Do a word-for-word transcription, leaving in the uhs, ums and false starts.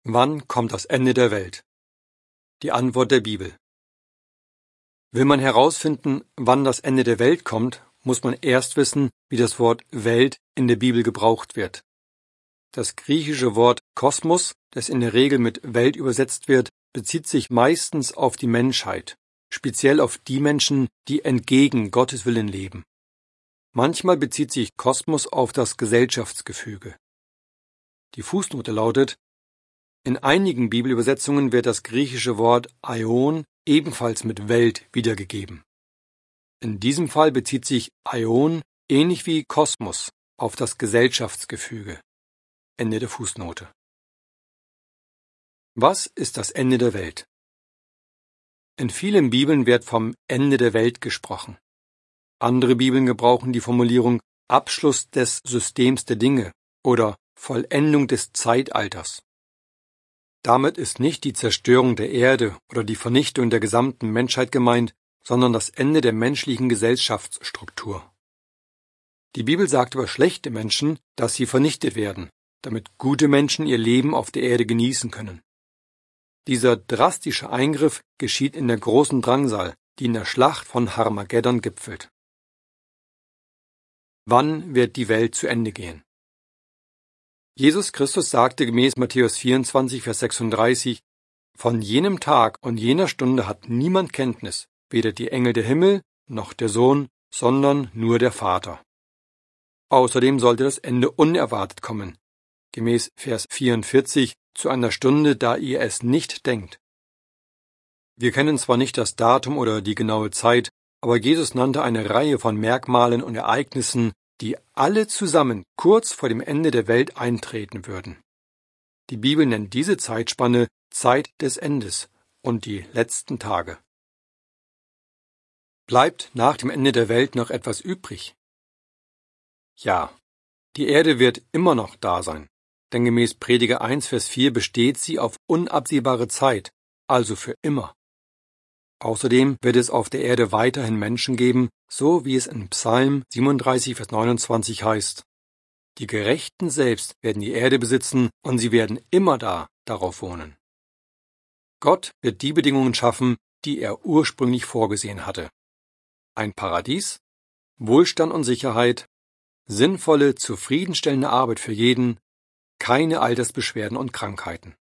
Wann kommt das Ende der Welt? Die Antwort der Bibel. Will man herausfinden, wann das Ende der Welt kommt, muss man erst wissen, wie das Wort Welt in der Bibel gebraucht wird. Das griechische Wort Kosmos, das in der Regel mit Welt übersetzt wird, bezieht sich meistens auf die Menschheit, speziell auf die Menschen, die entgegen Gottes Willen leben. Manchmal bezieht sich Kosmos auf das Gesellschaftsgefüge. Die Fußnote lautet: In einigen Bibelübersetzungen wird das griechische Wort Aion ebenfalls mit Welt wiedergegeben. In diesem Fall bezieht sich Aion ähnlich wie Kosmos auf das Gesellschaftsgefüge. Ende der Fußnote. Was ist das Ende der Welt? In vielen Bibeln wird vom Ende der Welt gesprochen. Andere Bibeln gebrauchen die Formulierung Abschluss des Systems der Dinge oder Vollendung des Zeitalters. Damit ist nicht die Zerstörung der Erde oder die Vernichtung der gesamten Menschheit gemeint, sondern das Ende der menschlichen Gesellschaftsstruktur. Die Bibel sagt über schlechte Menschen, dass sie vernichtet werden, damit gute Menschen ihr Leben auf der Erde genießen können. Dieser drastische Eingriff geschieht in der großen Drangsal, die in der Schlacht von Harmageddon gipfelt. Wann wird die Welt zu Ende gehen? Jesus Christus sagte gemäß Matthäus vierundzwanzig, Vers sechsunddreißig: Von jenem Tag und jener Stunde hat niemand Kenntnis, weder die Engel der Himmel noch der Sohn, sondern nur der Vater. Außerdem sollte das Ende unerwartet kommen, gemäß Vers vierundvierzig, zu einer Stunde, da ihr es nicht denkt. Wir kennen zwar nicht das Datum oder die genaue Zeit, aber Jesus nannte eine Reihe von Merkmalen und Ereignissen, die alle zusammen kurz vor dem Ende der Welt eintreten würden. Die Bibel nennt diese Zeitspanne Zeit des Endes und die letzten Tage. Bleibt nach dem Ende der Welt noch etwas übrig? Ja, die Erde wird immer noch da sein, denn gemäß Prediger eins, Vers vier besteht sie auf unabsehbare Zeit, also für immer. Außerdem wird es auf der Erde weiterhin Menschen geben, so wie es in Psalm siebenunddreißig, Vers neunundzwanzig heißt: Die Gerechten selbst werden die Erde besitzen und sie werden immer da darauf wohnen. Gott wird die Bedingungen schaffen, die er ursprünglich vorgesehen hatte. Ein Paradies, Wohlstand und Sicherheit, sinnvolle, zufriedenstellende Arbeit für jeden, keine Altersbeschwerden und Krankheiten.